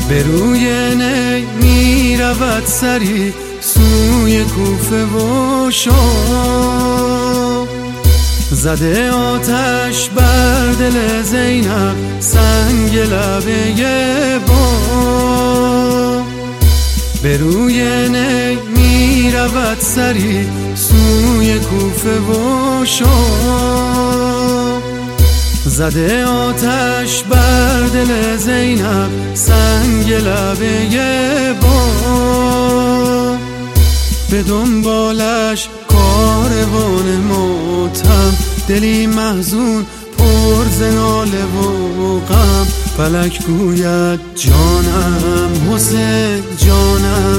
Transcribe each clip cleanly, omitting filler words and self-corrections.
به روی نی می رود سری سوی کوفه و شام، زده آتش بر دل زینب سنگ لبه بام. به روی نی می رود سری سوی کوفه و شام، زده آتش بر دل زینب سنگ لبه بام. به دنبالش کاروان ماتم، دلی محزون پر ز ناله و غم. فلک گوید جانم حسین جانم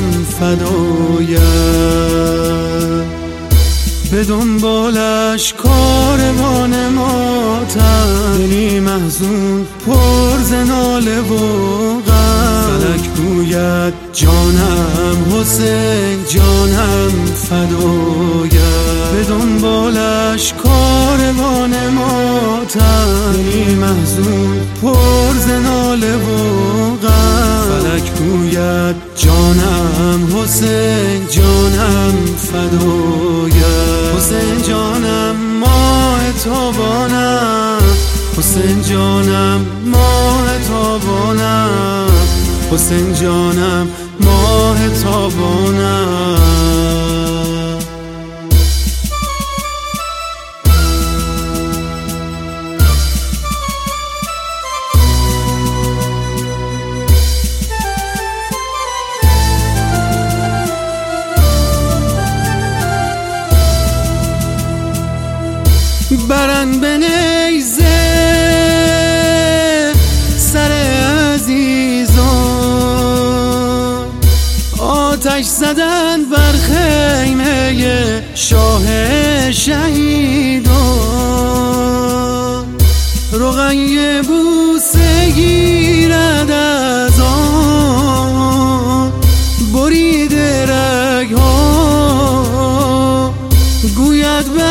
فدایت، به دنبالش کاروان ماتم، دلی محزون پر ز ناله و غم. فلک گوید جانم حسین جانم فدایت، به دنبالش کاروان ماتم، دلی محزون پر ز ناله و غم. فلک گوید جانم حسین جانم فدایت، حسین جانم ماه تابانم، حسین جانم ماه تابانم، حسین جانم ماه تابانم. برن به نیزه سر عزیزان، آتش زدن بر خیمه شاه شهیدان. رقیه بوسه گیرد از آن بریده رگها، گوید به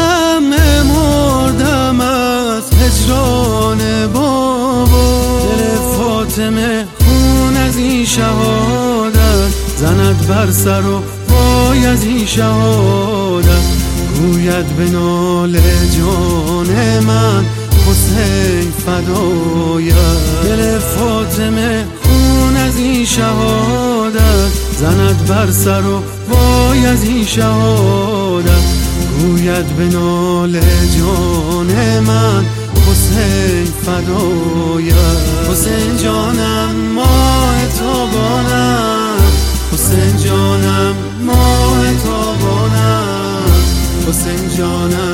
مردم از هجران بابا. دل فاطمه خون از این شهادت زند بر سر و وای از این شهادت. گوید به ناله جان من حسین فدایت، دل فاطمه خون از این شهادت زند بر سر و وای از این شهادت. گوید به ناله جان من حسین فدایت، حسین جانم ماه تابانم، حسین جانم ماه تابانم، حسین جانم